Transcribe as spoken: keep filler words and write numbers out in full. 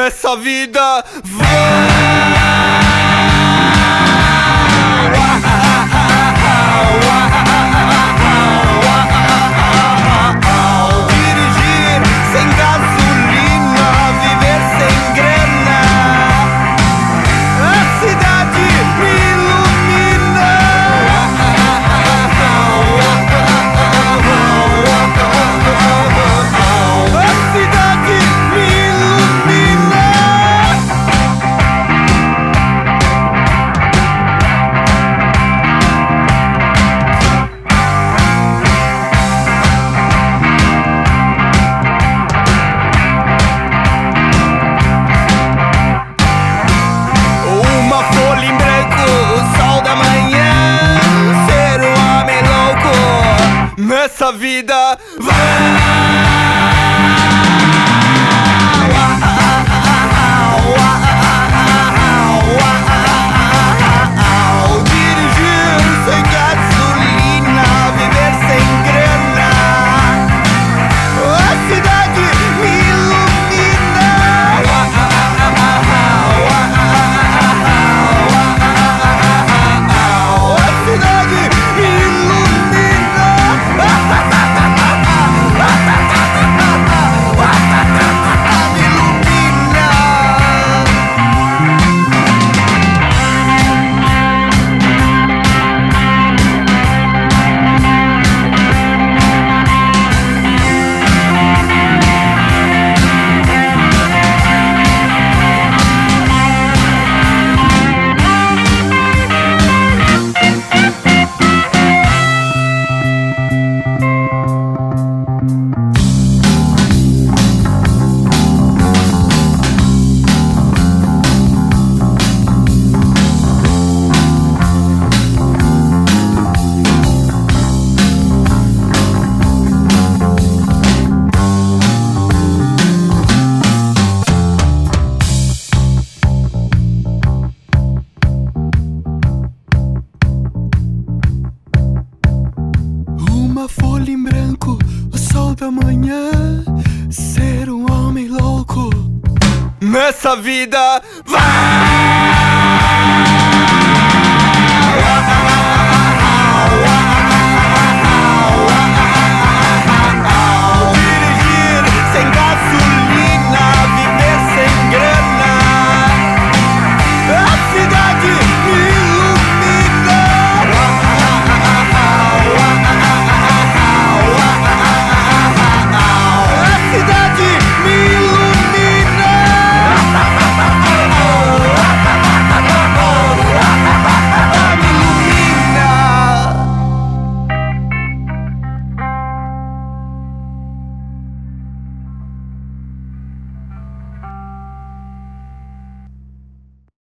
nessa vida vai. Dirigir sem gasolina, viver sem grana, a cidade me ilumina. A cidade me ilumina. Uma folha em branco, o sol da manhã, ser um homem louco nessa vida vai. Dirigir sem gasolina, viver sem grana, a cidade me ilumina. A cidade me ilumina. Me ilumina. Uma folha em branco, o sol da manhã, ser um homem louco nessa vida vai.